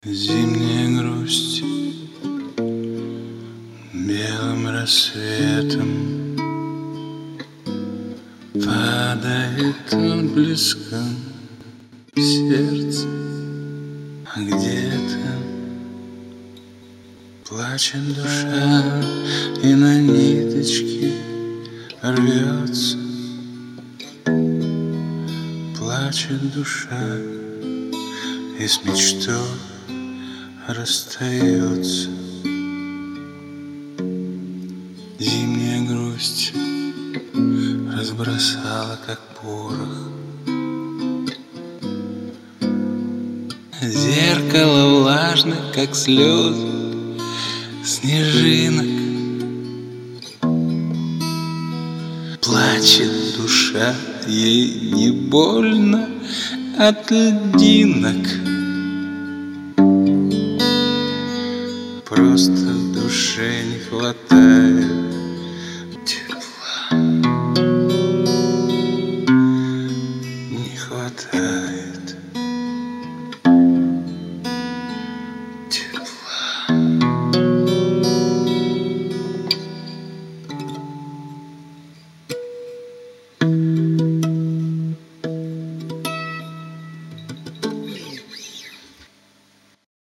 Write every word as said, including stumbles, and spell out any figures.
Зимняя грусть белым рассветом падает отблеском в сердце, а где-то плачет душа и на ниточке рвется. Плачет душа и с мечтой расстается. Зимняя грусть разбросала, как порох, зеркало влажных, как слезы снежинок. Плачет душа, ей не больно от льдинок. Просто в душе не хватает